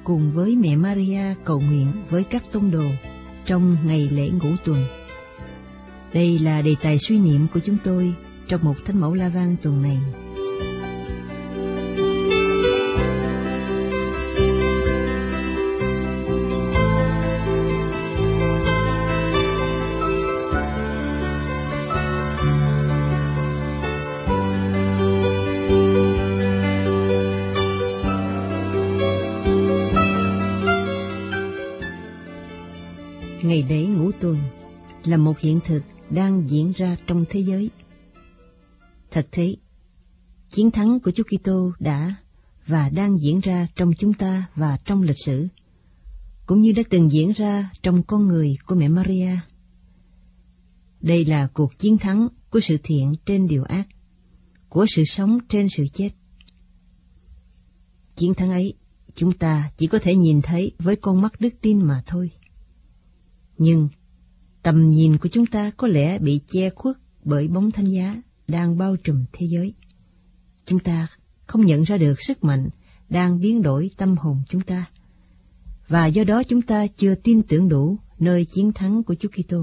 cùng với mẹ Maria cầu nguyện với các tông đồ trong ngày lễ Ngũ Tuần. Đây là đề tài suy niệm của chúng tôi trong một Thánh mẫu La Vang tuần này. Ngày lễ Ngũ Tuần là một hiện thực đang diễn ra trong thế giới. Thật thế, chiến thắng của Chúa Kitô đã và đang diễn ra trong chúng ta và trong lịch sử, cũng như đã từng diễn ra trong con người của mẹ Maria. Đây là cuộc chiến thắng của sự thiện trên điều ác, của sự sống trên sự chết. Chiến thắng ấy chúng ta chỉ có thể nhìn thấy với con mắt đức tin mà thôi. Nhưng tầm nhìn của chúng ta có lẽ bị che khuất bởi bóng thánh giá đang bao trùm thế giới. Chúng ta không nhận ra được sức mạnh đang biến đổi tâm hồn chúng ta, và do đó chúng ta chưa tin tưởng đủ nơi chiến thắng của Chúa Kitô.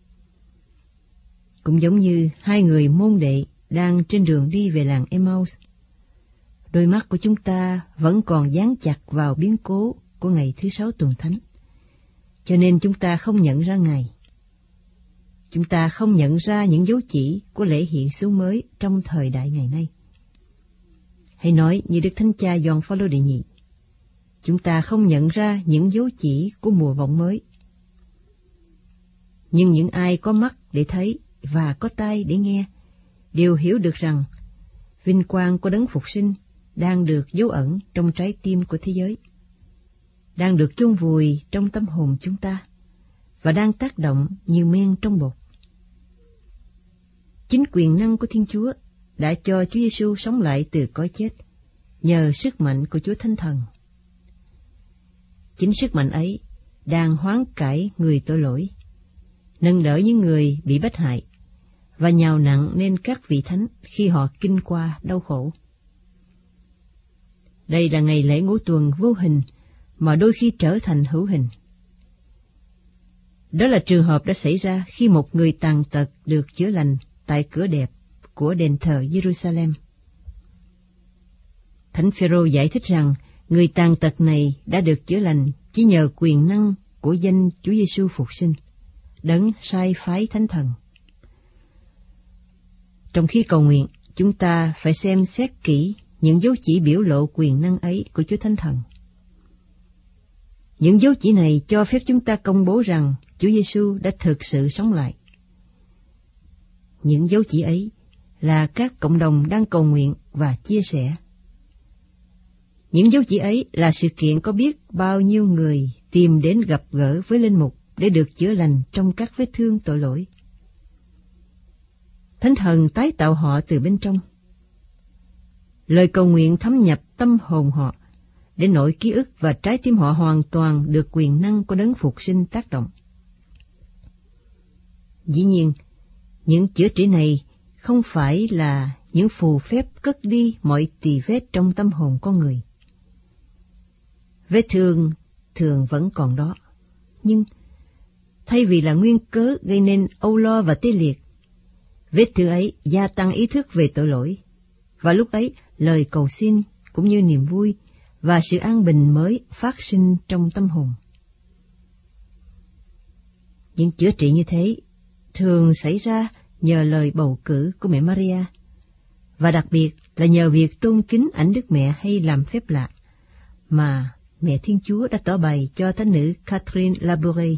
Cũng giống như hai người môn đệ đang trên đường đi về làng Emmaus, đôi mắt của chúng ta vẫn còn dán chặt vào biến cố của ngày thứ Sáu tuần thánh, cho nên chúng ta không nhận ra Ngài. Chúng ta không nhận ra những dấu chỉ của lễ hiện xuống mới trong thời đại ngày nay. Hay nói như Đức Thánh Cha Gioan Phaolô đệ nhị, chúng ta không nhận ra những dấu chỉ của mùa vọng mới. Nhưng những ai có mắt để thấy và có tai để nghe đều hiểu được rằng vinh quang của Đấng Phục Sinh đang được dấu ẩn trong trái tim của thế giới, đang được chôn vùi trong tâm hồn chúng ta và đang tác động như men trong bột. Chính quyền năng của Thiên Chúa đã cho Chúa Giêsu sống lại từ cõi chết nhờ sức mạnh của Chúa Thánh Thần. Chính sức mạnh ấy đang hoán cải người tội lỗi, nâng đỡ những người bị bách hại và nhào nặng lên các vị thánh khi họ kinh qua đau khổ. Đây là ngày lễ Ngũ Tuần vô hình mà đôi khi trở thành hữu hình. Đó là trường hợp đã xảy ra khi một người tàn tật được chữa lành tại cửa đẹp của đền thờ Jerusalem. Thánh Phêrô giải thích rằng người tàn tật này đã được chữa lành chỉ nhờ quyền năng của danh Chúa Giêsu Phục Sinh, Đấng sai phái Thánh Thần. Trong khi cầu nguyện, chúng ta phải xem xét kỹ những dấu chỉ biểu lộ quyền năng ấy của Chúa Thánh Thần. Những dấu chỉ này cho phép chúng ta công bố rằng Chúa Giêsu đã thực sự sống lại. Những dấu chỉ ấy là các cộng đồng đang cầu nguyện và chia sẻ. Những dấu chỉ ấy là sự kiện có biết bao nhiêu người tìm đến gặp gỡ với linh mục để được chữa lành trong các vết thương tội lỗi. Thánh Thần tái tạo họ từ bên trong. Lời cầu nguyện thấm nhập tâm hồn họ, để nội ký ức và trái tim họ hoàn toàn được quyền năng của Đấng Phục Sinh tác động. Dĩ nhiên, những chữa trị này không phải là những phù phép cất đi mọi tì vết trong tâm hồn con người. Vết thương thường vẫn còn đó, nhưng thay vì là nguyên cớ gây nên âu lo và tê liệt, vết thương ấy gia tăng ý thức về tội lỗi, và lúc ấy lời cầu xin cũng như niềm vui và sự an bình mới phát sinh trong tâm hồn. Những chữa trị như thế thường xảy ra nhờ lời bầu cử của mẹ Maria, và đặc biệt là nhờ việc tôn kính ảnh Đức Mẹ hay làm phép lạ mà Mẹ Thiên Chúa đã tỏ bày cho thánh nữ Catherine Labouré.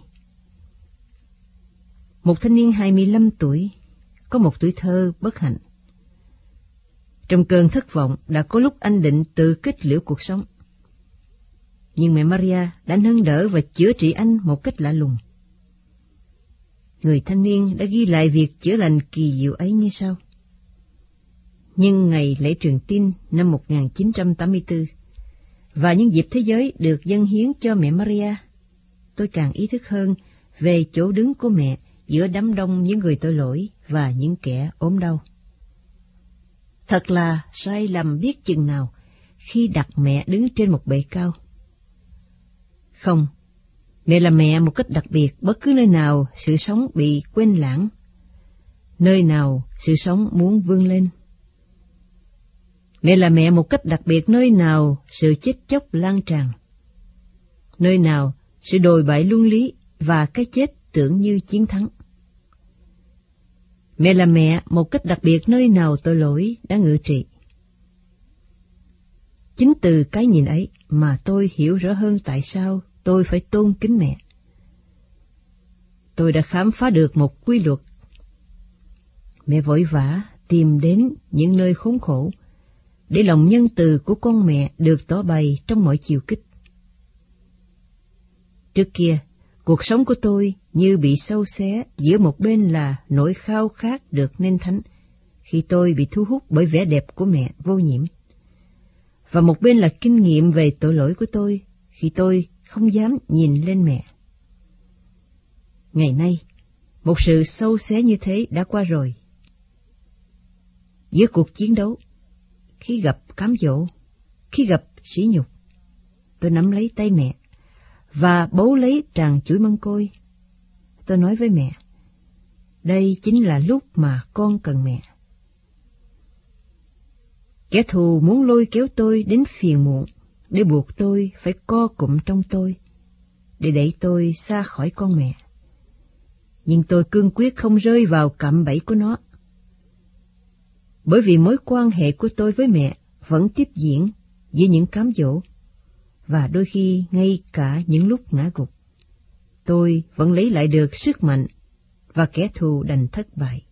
Một thanh niên 25 tuổi, có một tuổi thơ bất hạnh. Trong cơn thất vọng đã có lúc anh định tự kết liễu cuộc sống. Nhưng mẹ Maria đã nâng đỡ và chữa trị anh một cách lạ lùng. Người thanh niên đã ghi lại việc chữa lành kỳ diệu ấy như sau. Nhưng ngày lễ truyền tin năm 1984 và những dịp thế giới được dâng hiến cho mẹ Maria, tôi càng ý thức hơn về chỗ đứng của mẹ giữa đám đông những người tội lỗi và những kẻ ốm đau. Thật là sai lầm biết chừng nào khi đặt mẹ đứng trên một bệ cao. Không, mẹ là mẹ một cách đặc biệt bất cứ nơi nào sự sống bị quên lãng, nơi nào sự sống muốn vươn lên. Mẹ là mẹ một cách đặc biệt nơi nào sự chết chóc lan tràn, nơi nào sự đồi bại luân lý và cái chết tưởng như chiến thắng. Mẹ là mẹ một cách đặc biệt nơi nào tội lỗi đã ngự trị. Chính từ cái nhìn ấy mà tôi hiểu rõ hơn tại sao tôi phải tôn kính mẹ. Tôi đã khám phá được một quy luật. Mẹ vội vã tìm đến những nơi khốn khổ, để lòng nhân từ của con mẹ được tỏ bày trong mọi chiều kích. Trước kia, cuộc sống của tôi như bị xâu xé giữa một bên là nỗi khao khát được nên thánh, khi tôi bị thu hút bởi vẻ đẹp của mẹ vô nhiễm, và một bên là kinh nghiệm về tội lỗi của tôi, khi tôi không dám nhìn lên mẹ. Ngày nay, một sự xâu xé như thế đã qua rồi. Giữa cuộc chiến đấu, khi gặp cám dỗ, khi gặp sỉ nhục, tôi nắm lấy tay mẹ và bấu lấy tràn chuỗi mân côi. Tôi nói với mẹ, đây chính là lúc mà con cần mẹ. Kẻ thù muốn lôi kéo tôi đến phiền muộn, để buộc tôi phải co cụm trong tôi, để đẩy tôi xa khỏi con mẹ. Nhưng tôi cương quyết không rơi vào cạm bẫy của nó, bởi vì mối quan hệ của tôi với mẹ vẫn tiếp diễn giữa những cám dỗ, và đôi khi ngay cả những lúc ngã gục, tôi vẫn lấy lại được sức mạnh và kẻ thù đành thất bại.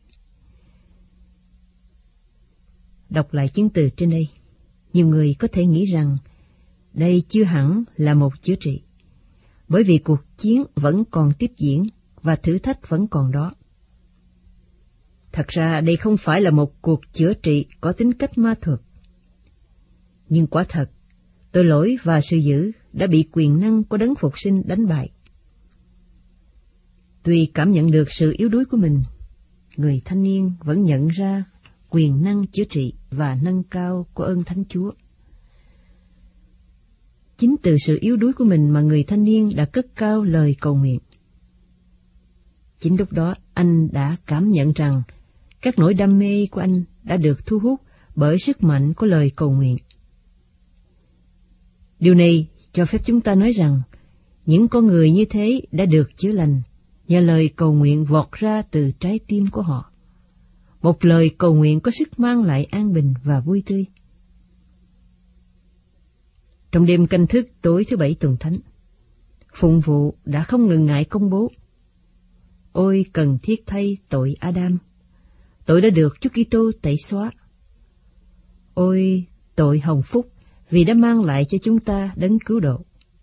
Đọc lại chứng từ trên đây, nhiều người có thể nghĩ rằng đây chưa hẳn là một chữa trị, bởi vì cuộc chiến vẫn còn tiếp diễn và thử thách vẫn còn đó. Thật ra đây không phải là một cuộc chữa trị có tính cách ma thuật. Nhưng quả thật, tội lỗi và sự dữ đã bị quyền năng của đấng phục sinh đánh bại. Tuy cảm nhận được sự yếu đuối của mình, người thanh niên vẫn nhận ra quyền năng chữa trị và nâng cao của ơn Thánh Chúa. Chính từ sự yếu đuối của mình mà người thanh niên đã cất cao lời cầu nguyện. Chính lúc đó anh đã cảm nhận rằng các nỗi đam mê của anh đã được thu hút bởi sức mạnh của lời cầu nguyện. Điều này cho phép chúng ta nói rằng những con người như thế đã được chữa lành nhờ lời cầu nguyện vọt ra từ trái tim của họ. Một lời cầu nguyện có sức mang lại an bình và vui tươi. Trong đêm canh thức tối thứ Bảy tuần thánh, phụng vụ đã không ngừng ngại công bố: Ôi cần thiết thay tội Adam, tội đã được Chúa Kitô tẩy xóa. Ôi tội hồng phúc vì đã mang lại cho chúng ta đấng cứu độ.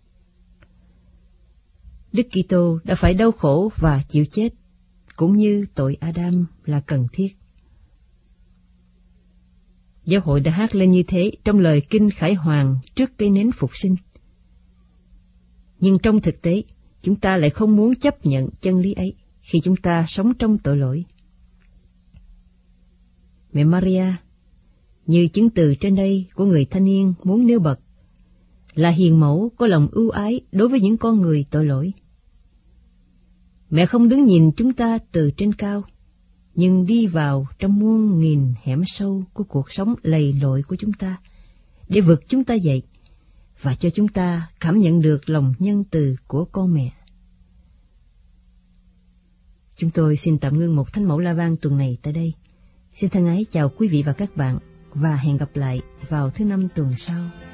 Đức Kitô đã phải đau khổ và chịu chết, cũng như tội Adam là cần thiết. Giáo hội đã hát lên như thế trong lời kinh Khải Hoàn trước cây nến phục sinh. Nhưng trong thực tế, chúng ta lại không muốn chấp nhận chân lý ấy khi chúng ta sống trong tội lỗi. Mẹ Maria, như chứng từ trên đây của người thanh niên muốn nêu bật, là hiền mẫu có lòng ưu ái đối với những con người tội lỗi. Mẹ không đứng nhìn chúng ta từ trên cao, nhưng đi vào trong muôn nghìn hẻm sâu của cuộc sống lầy lội của chúng ta, để vực chúng ta dậy, và cho chúng ta cảm nhận được lòng nhân từ của con mẹ. Chúng tôi xin tạm ngưng một Thánh mẫu La Vang tuần này tại đây. Xin thân ái chào quý vị và các bạn, và hẹn gặp lại vào thứ Năm tuần sau.